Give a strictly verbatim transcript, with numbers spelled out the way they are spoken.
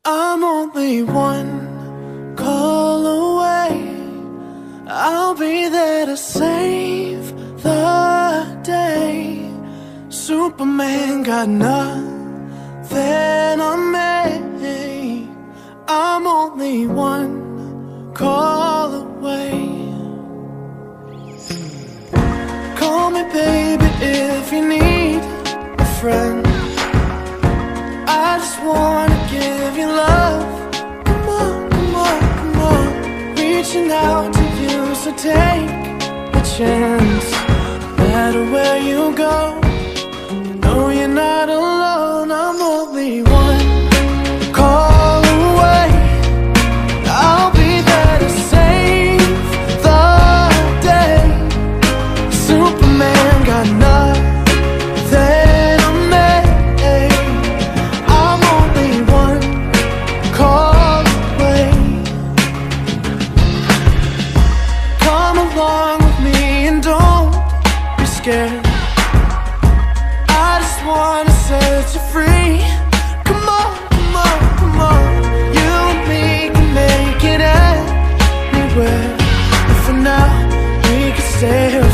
I'm only one call away. I'll be there to save the day. Superman got nothing on me. I'm only one call away. Call me baby if you need a friend. I just wanna give you love. Come on, come on, come on. Reaching out to you, so take a chance. No matter where you go, you know you're not alone. I'm only one call away. I'll be there to save the day. Superman got nothing. Scared. I just wanna set you free. Come on, come on, come on. You and me can make it anywhere. And for now, we can stay here